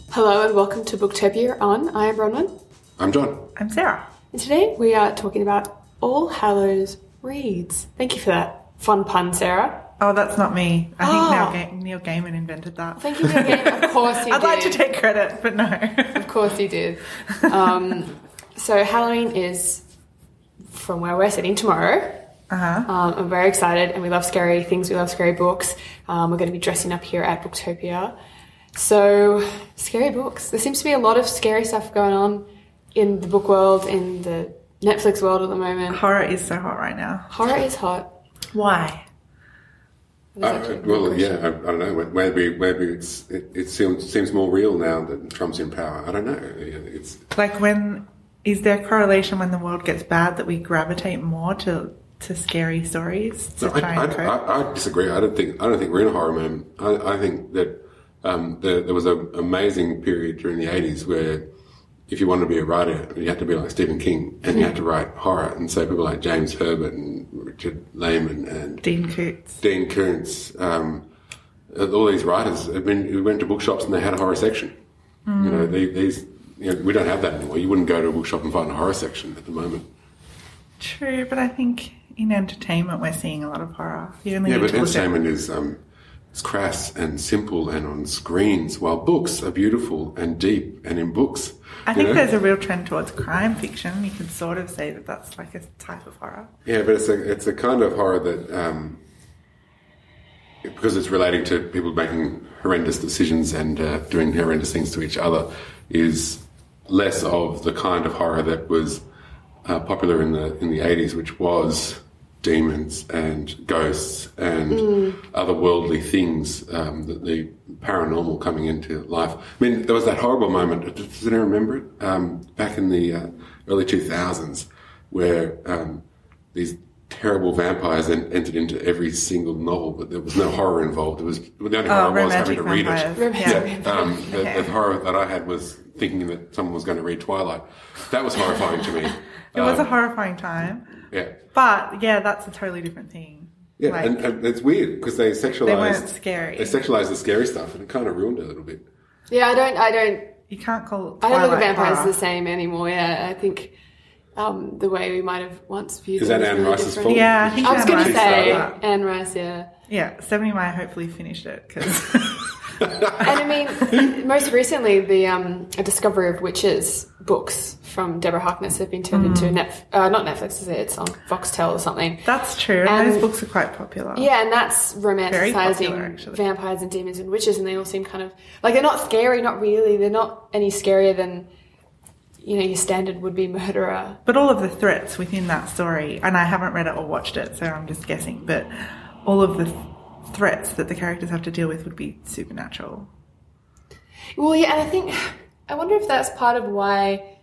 Hello and welcome to Booktopia on. I am Bronwyn. I'm John. I'm Sarah. And today we are talking about All Hallows Reads. Thank you for that fun pun, Sarah. Oh, that's not me. I think Neil Gaiman invented that. Thank you, Neil Gaiman. Of course he did. I'd like to take credit, but no. Of course he did. So Halloween is, from where we're sitting, tomorrow. I'm very excited, and we love scary things. We love scary books. We're going to be dressing up here at Booktopia. So, scary books. There seems to be a lot of scary stuff going on in the book world, in the Netflix world at the moment. Horror is so hot right now. Horror is hot. Why? I don't know. Maybe it seems more real now that Trump's in power. I don't know. It's like is there a correlation when the world gets bad that we gravitate more to scary stories to try and cope? I disagree. I don't think we're in a horror moment. I think that there was an amazing period during the 80s where if you wanted to be a writer, you had to be like Stephen King and you had to write horror. And so people like James Herbert and Richard Lehman and Dean Koontz, all these writers who went to bookshops and they had a horror section. We don't have that anymore. You wouldn't go to a bookshop and find a horror section at the moment. True, but I think in entertainment we're seeing a lot of horror. But entertainment is crass and simple and on screens, while books are beautiful and deep and in books. I think there's a real trend towards crime fiction. You could sort of say that that's like a type of horror. Yeah, but it's a kind of horror that, because it's relating to people making horrendous decisions and doing horrendous things to each other, is less of the kind of horror that was popular in the 80s, which was demons and ghosts and otherworldly things, the paranormal coming into life. I mean, there was that horrible moment, does anyone remember it? Back in the early 2000s, where these terrible vampires entered into every single novel, but there was no horror involved. The only horror was having to read it. The horror that I had was thinking that someone was going to read Twilight. That was horrifying to me. It was a horrifying time. Yeah. But, yeah, that's a totally different thing. Yeah, and it's weird because they weren't scary. They sexualized the scary stuff and it kind of ruined it a little bit. Yeah, I don't... You can't call Twilight I don't look at vampires horror the same anymore, yeah. I think the way we might have once viewed Is them that is Anne really Rice's different. fault? Yeah, I think I was going to say that. Anne Rice, yeah. Yeah, 70 Mile hopefully finished it because... And I mean, most recently, the A Discovery of Witches books from Deborah Harkness have been turned into not Netflix, is it? It's on Foxtel or something. That's true. And those books are quite popular. Yeah, and that's Very popular, romanticizing vampires and demons and witches, and they all seem kind of like they're not scary, not really. They're not any scarier than your standard would-be murderer. But all of the threats within that story, and I haven't read it or watched it, so I'm just guessing. But all of the threats that the characters have to deal with would be supernatural. Well, yeah, and I wonder if that's part of why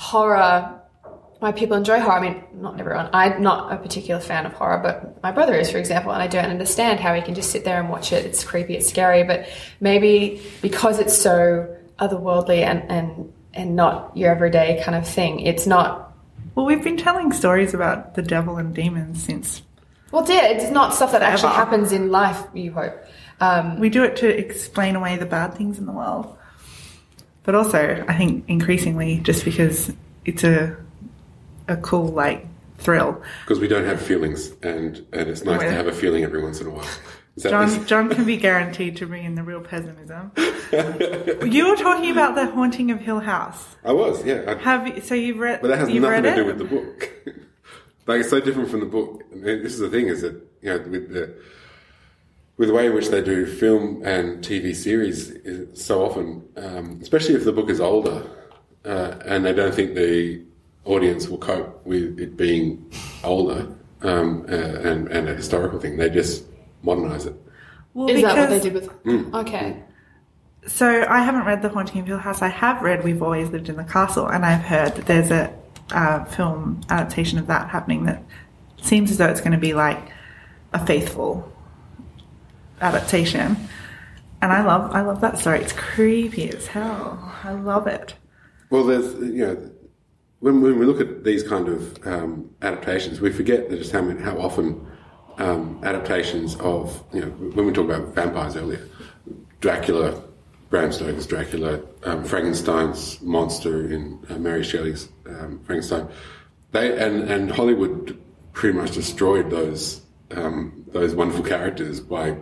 people enjoy horror. I mean, not everyone. I'm not a particular fan of horror, but my brother is, for example, and I don't understand how he can just sit there and watch it. It's creepy, it's scary, but maybe because it's so otherworldly and not your everyday kind of thing, it's not... Well, we've been telling stories about the devil and demons since... Well, yeah, it's not stuff that actually happens in life, you hope. We do it to explain away the bad things in the world. But also, I think, increasingly, just because it's a cool, thrill. Because we don't have feelings, and it's nice to have a feeling every once in a while. John can be guaranteed to bring in the real pessimism. You were talking about The Haunting of Hill House. I was, yeah. So you've read... But that has nothing to do with the book. It's so different from the book. And this is the thing, is that, with the way in which they do film and TV series, so often, especially if the book is older, and they don't think the audience will cope with it being older and a historical thing, they just modernise it. Well, is that what they did with... Okay. So I haven't read The Haunting of Hill House. I have read We've Always Lived in the Castle, and I've heard that there's a film adaptation of that happening that seems as though it's going to be like a faithful adaptation. And I love that story. It's creepy as hell. I love it. Well, there's, when we look at these kind of adaptations, we forget that just how often adaptations of, when we talk about vampires earlier, Dracula, Bram Stoker's Dracula, Frankenstein's monster in Mary Shelley's Frankenstein. And Hollywood pretty much destroyed those wonderful characters by.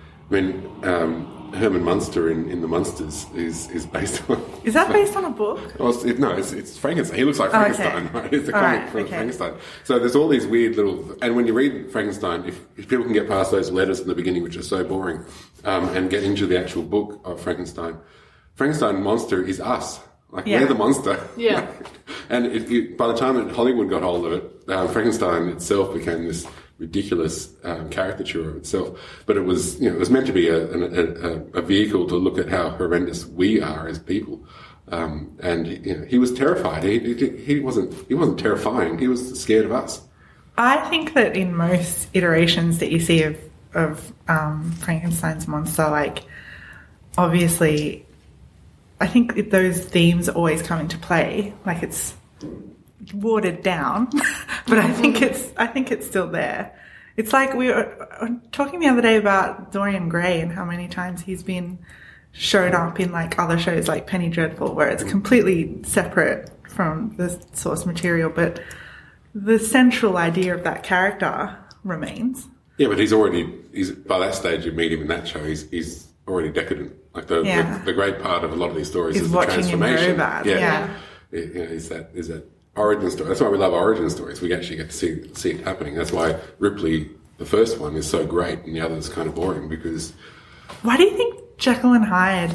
Herman Munster in The Munsters is based on. Is that based on a book? Well, it's Frankenstein. He looks like Frankenstein, right? It's the comic for Frankenstein. So there's all these weird little. And when you read Frankenstein, if people can get past those letters in the beginning, which are so boring, and get into the actual book of Frankenstein monster is us. We're the monster. Yeah. And by the time that Hollywood got hold of it, Frankenstein itself became this ridiculous caricature of itself, but it was meant to be a vehicle to look at how horrendous we are as people, and he was terrified. He wasn't terrifying. He was scared of us. I think that in most iterations that you see of Frankenstein's monster, obviously, I think those themes always come into play. It's watered down, but I think it's still there. It's like we were talking the other day about Dorian Gray and how many times he's been shown up in other shows like Penny Dreadful, where it's completely separate from the source material, but the central idea of that character remains. Yeah, but he's by that stage you meet him in that show, he's already decadent. The great part of a lot of these stories is the transformation. Is that origin story. That's why we love origin stories. We actually get to see it happening. That's why Ripley, the first one, is so great and the other is kind of boring because... Why do you think Jekyll and Hyde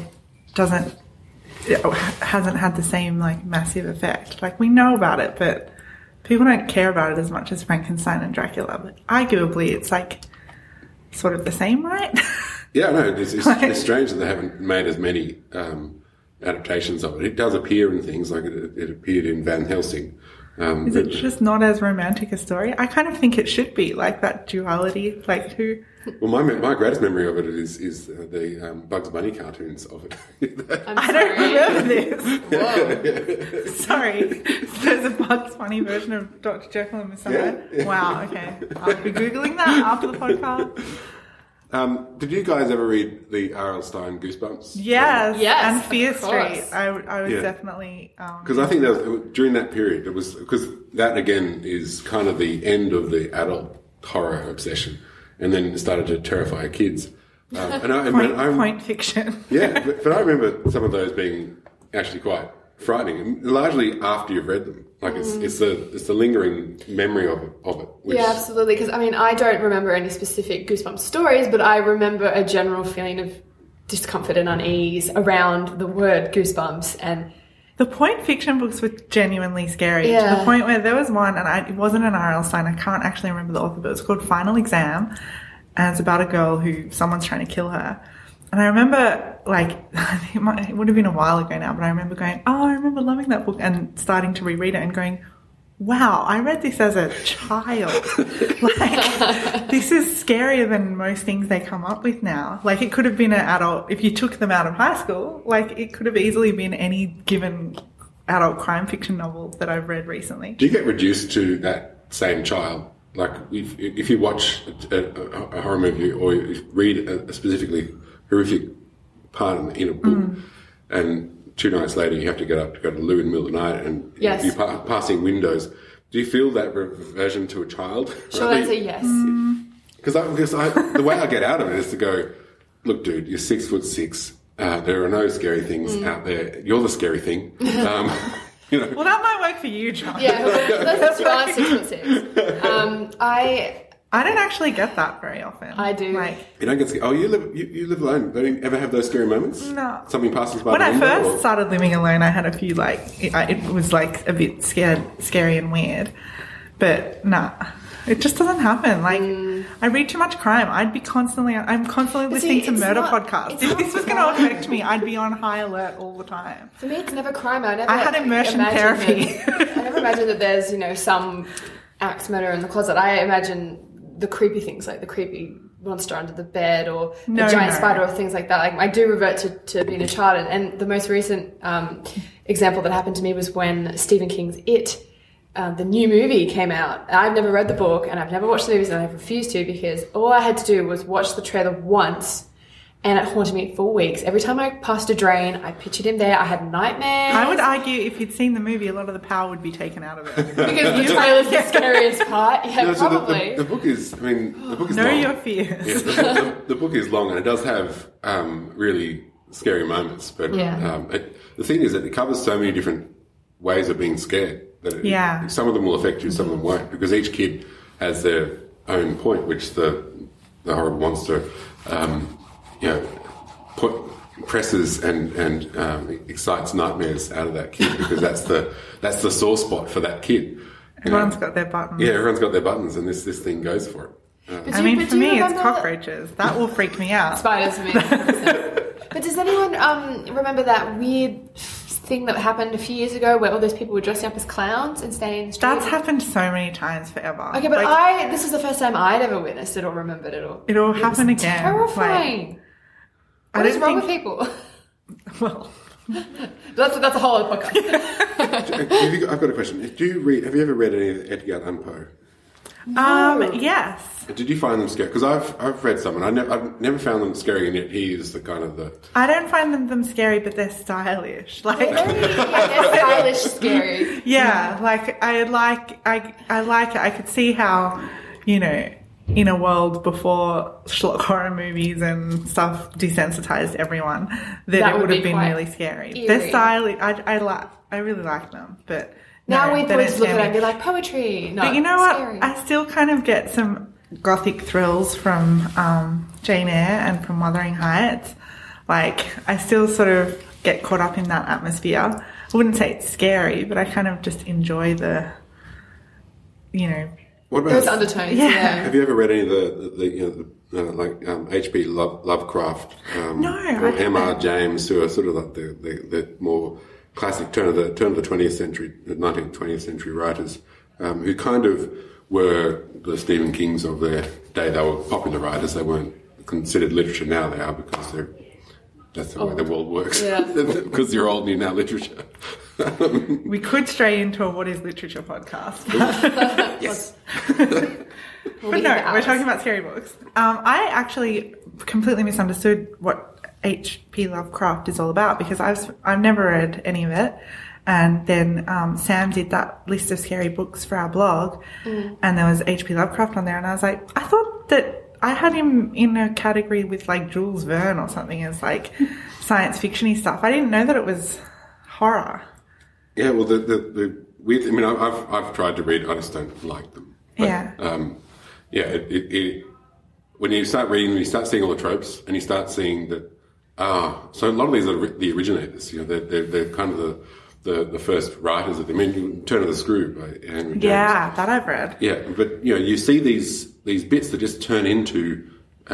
hasn't had the same massive effect? We know about it, but people don't care about it as much as Frankenstein and Dracula. But arguably, it's sort of the same, right? Yeah, no, it's strange that they haven't made as many adaptations of it. It does appear in things it appeared in Van Helsing. Is it just not as romantic a story? I kind of think it should be that duality. Who? Well, my greatest memory of it is the Bugs Bunny cartoons of it. I don't remember this. Whoa. Sorry. There's a Bugs Bunny version of Dr. Jekyll and Mr. Hyde? Yeah. Wow, okay. I'll be Googling that after the podcast. Did you guys ever read the R.L. Stein Goosebumps? Yes, and Fear Street. I was definitely... Because I think during that period, because that again is kind of the end of the adult horror obsession, and then it started to terrify kids. Point fiction. Yeah, but I remember some of those being actually quite frightening, largely after you've read them. It's the lingering memory of it. Yeah, absolutely. Because I don't remember any specific Goosebumps stories, but I remember a general feeling of discomfort and unease around the word Goosebumps. And the point fiction books were genuinely scary to the point where there was one, and it wasn't an R.L. Stein. I can't actually remember the author, but it was called Final Exam, and it's about a girl who someone's trying to kill her. And I remember, it would have been a while ago now, but I remember going, I remember loving that book, and starting to reread it and going, wow, I read this as a child. This is scarier than most things they come up with now. It could have been an adult, if you took them out of high school, it could have easily been any given adult crime fiction novel that I've read recently. Do you get reduced to that same child? If you watch a horror movie or you read a specifically horrific part in a book, and 2 nights later you have to get up to go to the loo in the middle of the night, and you're passing windows. Do you feel that reversion to a child? Sure, answer yes. Because the way I get out of it is to go, look, dude, you're 6'6". There are no scary things out there. You're the scary thing. Well, that might work for you, John. Yeah, that's why I'm 6'6". I don't actually get that very often. I do. You don't get scared. Oh, you live alone. Don't you ever have those scary moments? No. Something passes by when the window? When I first started living alone, I had a few, it was a bit scary and weird. But nah, it just doesn't happen. I read too much crime. I'm constantly listening to murder podcasts. If this was going to affect me, I'd be on high alert all the time. For me, it's never crime. I had immersion therapy. I never imagine that there's, some axe murder in the closet. I imagine the creepy things, the creepy monster under the bed or the giant spider or things like that. I do revert to being a child. And the most recent example that happened to me was when Stephen King's It, the new movie, came out. I've never read the book and I've never watched the movies, and I've refused to, because all I had to do was watch the trailer once And it haunted me for weeks. Every time I passed a drain, I pictured him there. I had nightmares. I would argue if you'd seen the movie, a lot of the power would be taken out of it. Because the trailer's the scariest part. Yeah, No, so probably. the book is, I mean, the book is Know long. your fears. Yeah, the book is long, and it does have really scary moments. But the thing is that it covers so many different ways of being scared that some of them will affect you, some of them won't, because each kid has their own point, which the horrible monster, presses and excites nightmares out of that kid, because that's the sore spot for that kid. Everyone's got their buttons. Yeah, everyone's got their buttons, and this thing goes for it. I mean, for me, it's cockroaches. That will freak me out. Spiders for me. 100%. But does anyone remember that weird thing that happened a few years ago where all those people were dressing up as clowns and staying in the street? That's happened so many times forever. Okay, but this is the first time I'd ever witnessed it or remembered it all. It'll happen again. Terrifying. What is wrong with people? Well, that's a whole other podcast. I've got a question. Have you ever read any of Edgar Allan Poe? Yes. Did you find them scary? Because I've read some, and I've never found them scary, and yet he is the kind of the... I don't find them scary, but they're stylish. Like they're stylish, scary. Yeah, like I like it. I could see how, in a world before horror movies and stuff desensitized everyone, that it would have been really scary. Eerie. They're stylish. I really like them, but now we boys look at it and be like, poetry. No, but you know what? Scary. I still kind of get some gothic thrills from Jane Eyre and from Wuthering Heights. Like, I still sort of get caught up in that atmosphere. I wouldn't say it's scary, but I kind of just enjoy the, What about those undertones? Yeah. Have you ever read any of the H.P. Lovecraft or M.R. James, who are sort of like the more classic turn of the 20th century, 19th, 20th century writers, who kind of were the Stephen Kings of their day. They were popular writers. They weren't considered literature. Now they are, because that's the way the world works. Yeah. Because you're old and you're now literature. We could stray into a What is Literature podcast. Yes. But no, we're talking about scary books. I actually completely misunderstood what H.P. Lovecraft is all about, because I've never read any of it. And then Sam did that list of scary books for our blog, and there was H.P. Lovecraft on there, and I was like, I thought that I had him in a category with like Jules Verne or something as like science fiction-y stuff. I didn't know that it was horror. Yeah, well, the weird. I mean, I've tried to read. I just don't like them. But, when you start reading, you start seeing all the tropes, and you start seeing that. So a lot of these are the originators. They're kind of the first writers of them. I mean, Turn of the Screw by Henry James. Yeah, that I've read. Yeah, but you see these bits that just turn into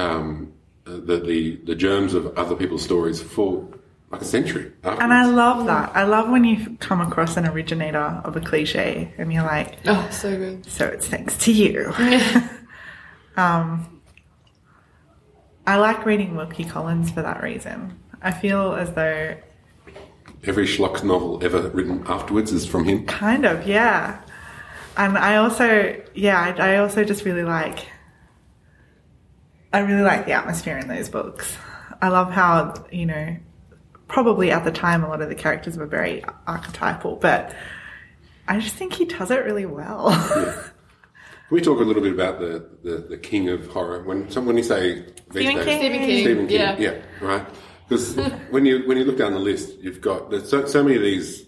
the germs of other people's stories for like a century afterwards. And I love that. I love when you come across an originator of a cliche and you're like, oh, so good. So it's thanks to you. I like reading Wilkie Collins for that reason. I feel as though every schlock novel ever written afterwards is from him. Kind of, yeah. And I also just really like the atmosphere in those books. I love how, probably at the time a lot of the characters were very archetypal, but I just think he does it really well. Yeah. Can we talk a little bit about the king of horror? When you say Stephen King. Stephen King, yeah, right. Because when you look down the list, there's so many of these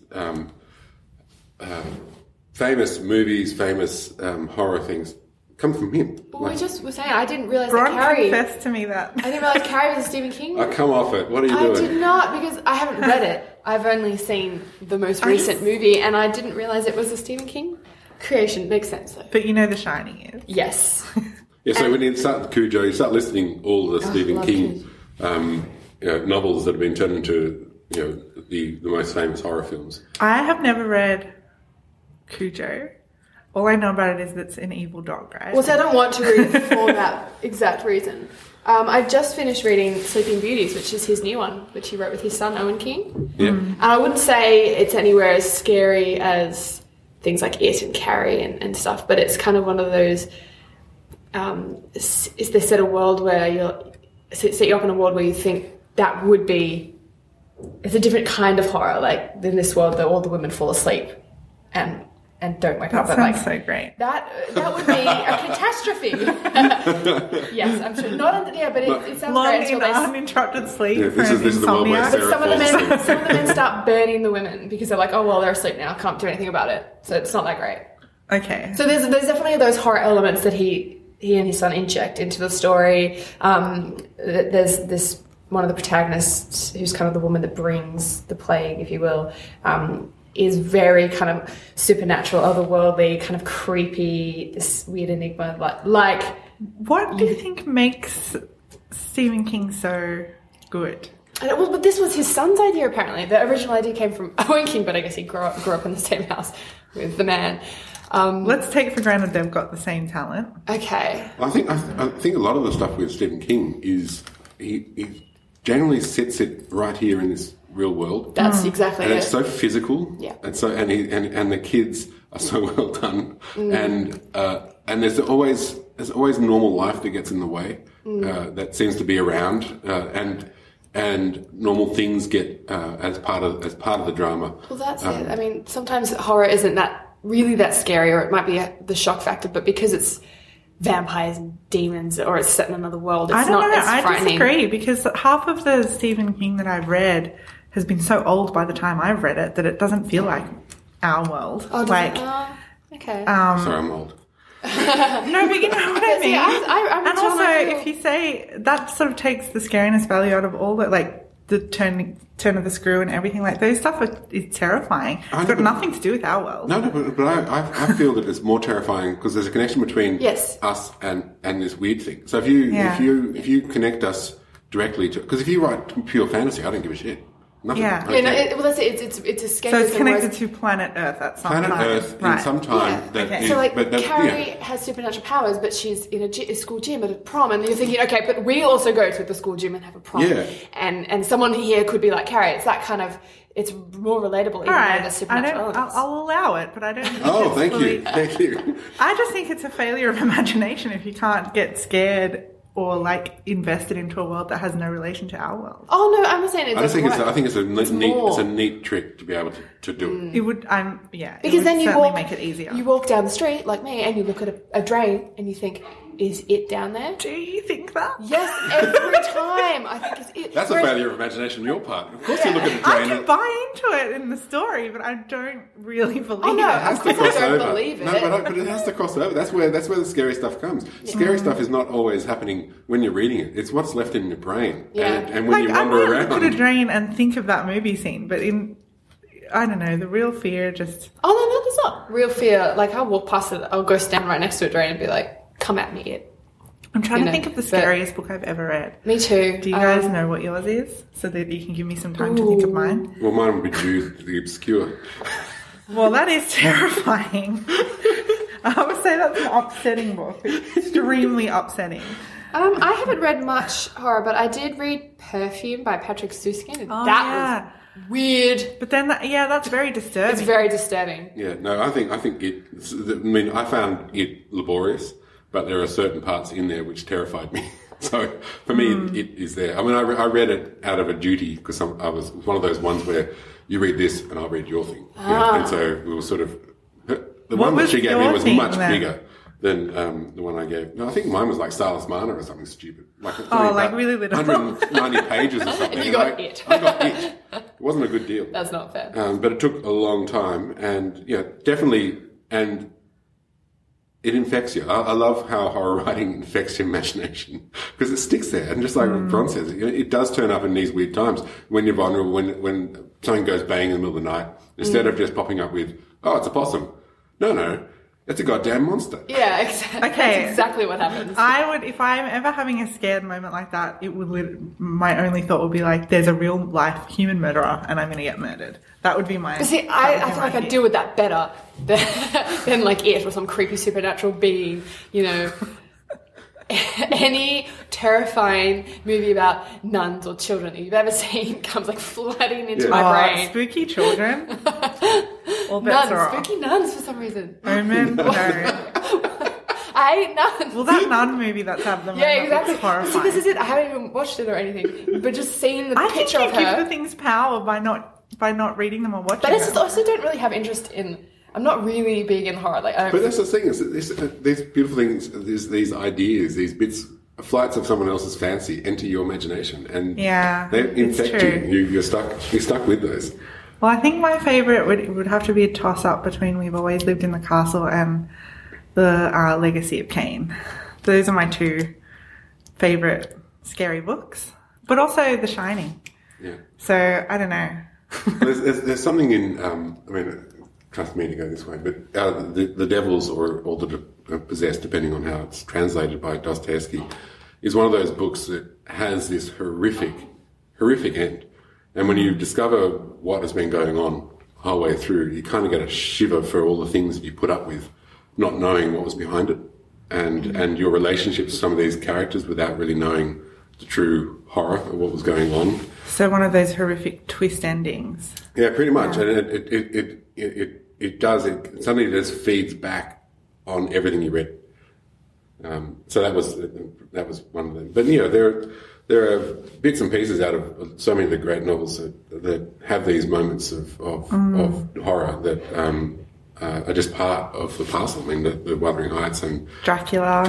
famous movies, famous horror things come from him. Well, we just were saying, I didn't realise Ron that Carrie... confessed to me that. I didn't realise Carrie was a Stephen King. I come off it. What are you doing? I did not, because I haven't read it. I've only seen the most recent movie, and I didn't realise it was a Stephen King creation. Makes sense, though. But The Shining is. Yes. Yeah, so when you start with Cujo, you start listing all the Stephen King novels that have been turned into the most famous horror films. I have never read Cujo. All I know about it is that it's an evil dog, right? Well, so I don't want to read it for that exact reason. I just finished reading Sleeping Beauties, which is his new one, which he wrote with his son, Owen King. Yeah. And I wouldn't say it's anywhere as scary as things like It and Carrie and stuff, but it's kind of one of those... is there set a world where set you up in a world where you think that would be, it's a different kind of horror, like in this world that all the women fall asleep and don't wake up. That sounds so great. That would be a catastrophe. Yes, I'm sure. But it sounds Long great in uninterrupted sleep. Yeah, this is the world where insomnia. Sarah some of the falls asleep. men start burning the women because they're like, oh well, they're asleep now, can't do anything about it. So it's not that great. Okay. So there's definitely those horror elements that he and his son inject into the story. There's this one of the protagonists who's kind of the woman that brings the plague, if you will, is very kind of supernatural, otherworldly, kind of creepy, this weird enigma. Like What do you think makes Stephen King so good? But this was his son's idea, apparently. The original idea came from Owen King, but I guess he grew up in the same house with the man. Let's take for granted they've got the same talent. Okay. I think a lot of the stuff with Stephen King is he generally sets it right here in this real world. That's exactly and it. it's so physical. Yeah. And so and the kids are so well done. And there's always normal life that gets in the way. That seems to be around. And normal things get as part of the drama. Well, that's it. I mean, sometimes horror isn't that scary, or it might be the shock factor, but because it's vampires and demons, or it's set in another world, it's not as frightening. I disagree, because half of the Stephen King that I've read has been so old by the time I've read it that it doesn't feel like our world. Oh, okay. Sorry, I'm old. No, but you know what I mean. I'm and also, if you say that sort of takes the scariness value out of all that, like the turn of the screw and everything, like those stuff is terrifying. It's got nothing to do with our world. No, but I feel that it's more terrifying because there's a connection between us and this weird thing. So if you connect us directly to, because if you write pure fantasy, I don't give a shit. Nothing. Yeah. That's it. It's escapism. So it's connected to planet Earth at some time. Planet Earth in some time. Yeah. Carrie has supernatural powers, but she's in a school gym at a prom, and you're thinking, okay, but we also go to the school gym and have a prom. Yeah. And someone here could be like Carrie. It's that kind of, it's more relatable, even though there's supernatural elements. I'll allow it, but I don't think thank you. I just think it's a failure of imagination if you can't get scared or like invested into a world that has no relation to our world. Oh no, I'm not saying it doesn't work. I think it's a neat trick to be able to do. It would, because it would then certainly make it easier. You walk down the street like me, and you look at a drain, and you think, is it down there? Do you think that? Yes, every time. I think it's it. That's a failure of imagination on your part. Of course, you look at the I drain. can buy into it in the story, but I don't really believe no, it. of course I don't believe it. No, but it has to cross over. That's where the scary stuff comes. Scary stuff is not always happening when you're reading it. It's what's left in your brain. Yeah. And when you wander I might around. look at a drain and think of that movie scene, but I don't know, the real fear just... Oh, no, there's not real fear. Like, I'll walk past it, I'll go stand right next to a drain and be like, come at me, it. I'm trying to think of the scariest book I've ever read. Me too. Do you guys know what yours is? So that you can give me some time to think of mine. Well, mine would be Jude the Obscure. Well, that is terrifying. I would say that's an upsetting book. Extremely upsetting. I haven't read much horror, but I did read Perfume by Patrick Süskind. And that was weird. But then, that's very disturbing. It's very disturbing. Yeah, no, I think it. I mean, I found it laborious, but there are certain parts in there which terrified me. So for me, it is there. I mean, I read it out of a duty because I was one of those ones where you read this and I'll read your thing. And so we were sort of the one that she gave me was much bigger than the one I gave. No, I think mine was like Starless Mana or something stupid. Like really little. 190 pages or something. And you got it. I got it. It wasn't a good deal. That's not fair. But it took a long time, and definitely, and it infects you. I love how horror writing infects your imagination because it sticks there. And just like Ron says, it does turn up in these weird times when you're vulnerable, when something goes bang in the middle of the night, instead of just popping up with, oh, it's a possum. No, it's a goddamn monster. Yeah, exactly. Okay. That's exactly what happens. I would, if I'm ever having a scared moment like that, my only thought would be like, there's a real life human murderer and I'm going to get murdered. That would be my... See, I feel like I deal with that better than like it or some creepy supernatural being, Any terrifying movie about nuns or children that you've ever seen comes like flooding into my brain. Spooky children. All bets are off. Spooky nuns for some reason. Omen? No. I hate nuns. Well, that nun movie that's out at the moment. Yeah, exactly. Looks horrifying. See, this is it. I haven't even watched it or anything, but just seeing the I picture think of you give her. the things power by not reading them or watching But I them. just also don't really have interest in. I'm not really big in horror. Like, I But don't. that's the thing, is that these beautiful things, these ideas, these bits, flights of someone else's fancy enter your imagination, and Yeah, they it's infect true. you. You're stuck with those. Well, I think my favourite would have to be a toss-up between We've Always Lived in the Castle and the Legacy of Kain. Those are my two favourite scary books, but also The Shining. Yeah. So, I don't know. There's something in, I mean, trust me to go this way, but the devils or the possessed, depending on how it's translated by Dostoevsky, is one of those books that has this horrific end. And when you discover what has been going on the whole way through, you kind of get a shiver for all the things that you put up with, not knowing what was behind it, and your relationship to some of these characters without really knowing the true horror of what was going on. So one of those horrific twist endings. Yeah, pretty much, and it does. It suddenly just feeds back on everything you read. So that was one of them. But there are bits and pieces out of so many of the great novels that have these moments of horror that are just part of the parcel. I mean, the Wuthering Heights and Dracula.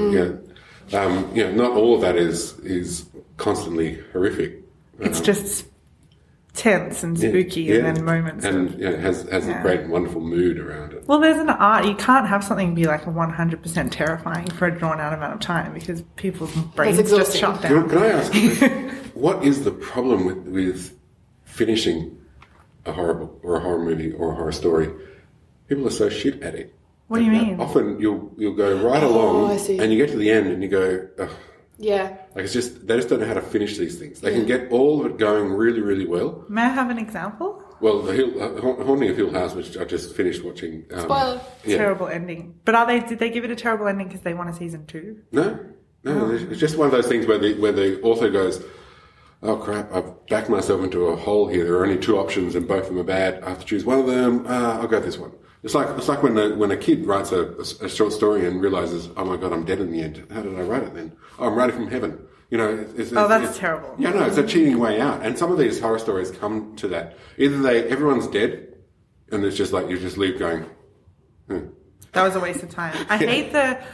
Yeah. Not all of that is constantly horrific. It's just tense and spooky and then moments. And it has a great and wonderful mood around it. Well, there's an art. You can't have something be like 100% terrifying for a drawn out amount of time because people's brains just exhausting. shut down. Can I ask you, what is the problem with finishing a horror book or a horror movie or a horror story? People are so shit at it. What do you mean? Often you'll go right along I see. and you get to the end and you go, ugh. Yeah. Like they just don't know how to finish these things. They can get all of it going really, really well. May I have an example? Well, the Haunting of Hill House, which I just finished watching. Spoiler. Yeah. Terrible ending. But did they give it a terrible ending because they want a season 2? No. It's just one of those things where the author goes, oh crap, I've backed myself into a hole here. There are only 2 options and both of them are bad. I have to choose one of them. I'll go this one. It's like when a kid writes a short story and realizes, oh my god, I'm dead in the end. How did I write it then? Oh, I'm writing from heaven. That's terrible. Yeah, no, it's a cheating way out. And some of these horror stories come to that. Either everyone's dead, and it's just like you just leave going. That was a waste of time. I hate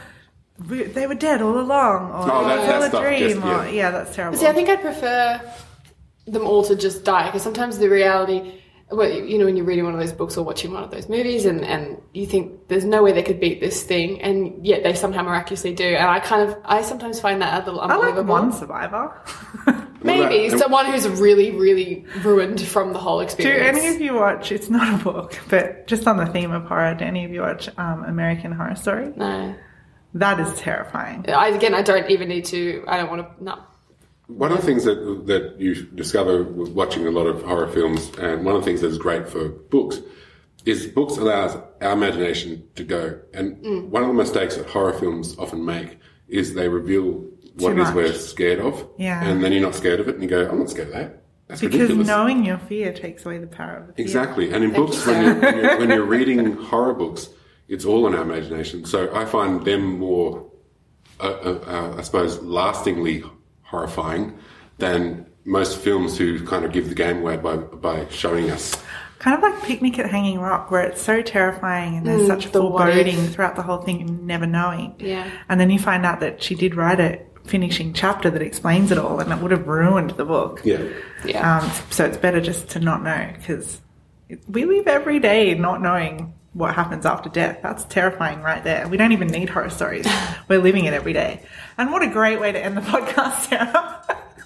they were dead all along, or that all a stuff, dream, just, or that's terrible. See, I think I'd prefer them all to just die because sometimes the reality. Well, when you're reading one of those books or watching one of those movies and you think there's no way they could beat this thing, and yet they somehow miraculously do. And I sometimes find that a little unbelievable. I like one survivor. Maybe someone who's really, really ruined from the whole Do experience. any of you watch, it's not a book, but just on the theme of horror, do any of you watch American Horror Story? No. That is terrifying. I don't even need to. I don't want to. No. One of the things that you discover watching a lot of horror films, and one of the things that's great for books, is books allows our imagination to go. And one of the mistakes that horror films often make is they reveal what it is we're scared of. Yeah. And then you're not scared of it, and you go, I'm not scared of that. That's Because ridiculous. knowing your fear takes away the power of the fear. Exactly. And in books, when you're reading horror books, it's all in our imagination. So I find them more, I suppose, lastingly horrifying than most films who kind of give the game away by showing us. Kind of like Picnic at Hanging Rock, where it's so terrifying and there's such foreboding throughout the whole thing and never knowing. Yeah. And then you find out that she did write a finishing chapter that explains it all, and it would have ruined the book. Yeah. Yeah. So it's better just to not know, because we live every day not knowing what happens after death. That's terrifying right there. We don't even need horror stories. We're living it every day. And what a great way to end the podcast, Sarah.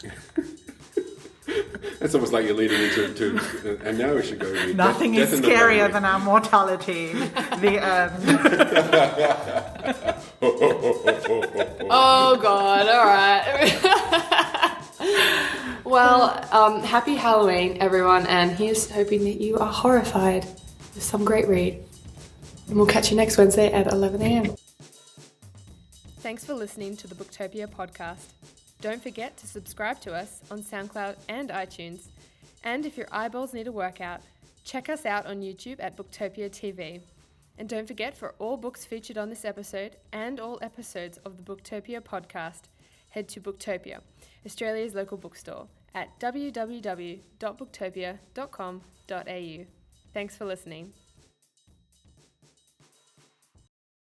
It's almost like you're leading into and now we should go with Nothing death is in the scarier family. than our mortality. The Oh God! All right. Well, happy Halloween, everyone, and here's hoping that you are horrified with some great read. And we'll catch you next Wednesday at 11 a.m. Thanks for listening to the Booktopia podcast. Don't forget to subscribe to us on SoundCloud and iTunes. And if your eyeballs need a workout, check us out on YouTube at Booktopia TV. And don't forget, for all books featured on this episode and all episodes of the Booktopia podcast, head to Booktopia, Australia's local bookstore, at www.booktopia.com.au. Thanks for listening.